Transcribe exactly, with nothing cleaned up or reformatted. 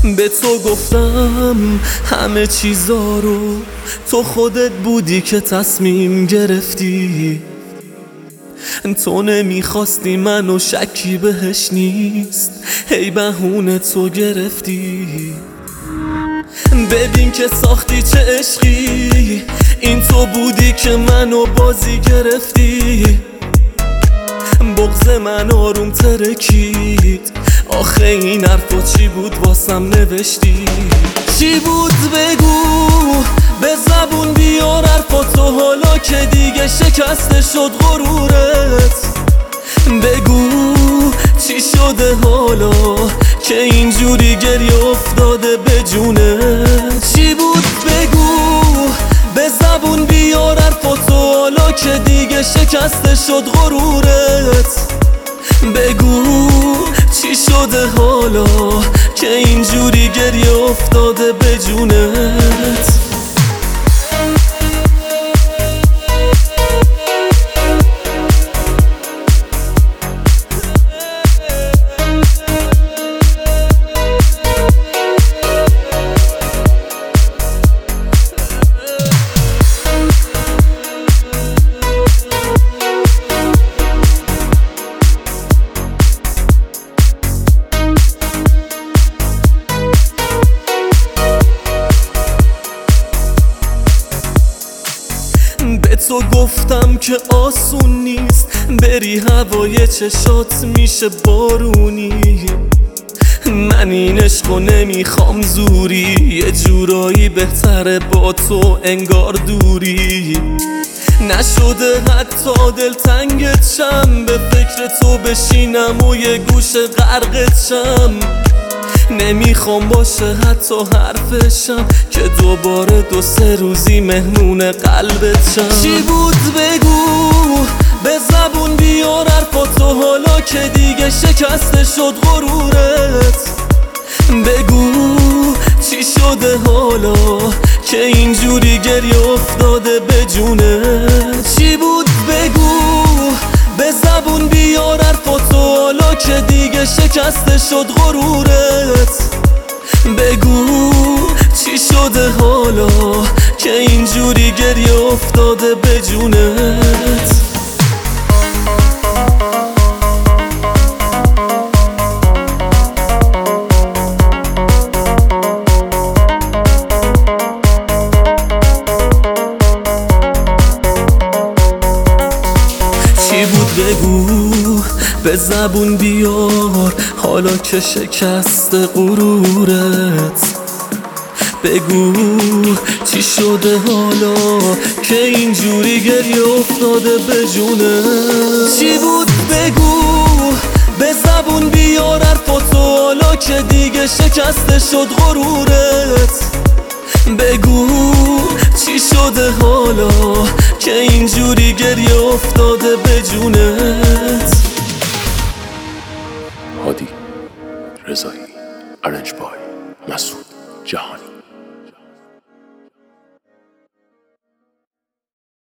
به تو گفتم همه چیزا رو، تو خودت بودی که تصمیم گرفتی. تو نمیخواستی منو، شکی بهش نیست، هی بهونه تو گرفتی. ببین که ساختی چه عشقی، این تو بودی که منو بازی گرفتی. بغض من آروم ترکید، آخه این حرفا چی بود واسم نوشتی؟ چی بود بگو، به زبون بیار حرفاتو حالا که دیگه شکسته شد غرورت. بگو چی شده حالا که اینجوری گریه افتاده به جونت. چی بود بگو، به زبون بیار حرفاتو حالا که دیگه شکسته شد غرورت. بگو چی شده حالا که اینجوری گریه افتاده به جونت. به تو گفتم که آسون نیست، بری هوای چشات میشه بارونی. من این عشقو نمیخوام زوری، یه جورایی بهتره با تو انگار دوری. نشده حتی دلتنگت شم، به فکر تو بشینم و یه گوشه غرقت شم. نمیخوام باشه حتی حرفشم که دوباره دو سه روزی مهمون قلبت شم. چی بود بگو، به زبون بیار حرفاتو حالا که دیگه شکسته شد غرورت. بگو چی شده حالا که اینجوری گریه افتاده به جونت. چی بود بگو، به زبون بیار حرفاتو حالا که دیگه شکسته شد غرورت. بگو چی شده حالا که اینجوری گریه افتاده به جونت. چی بود بگو، به زبون بیار حالا که شکست غرورت. بگو چی شده حالا که اینجوری گریه افتاده به جونت. چی بود بگو، به زبون بیار حرفاتو حالا که دیگه شکسته شد غرورت. بگو چی شده حالا که اینجوری گریه افتاده به جونت. هادی رضایی، ارنج بای، مسعود جهانی.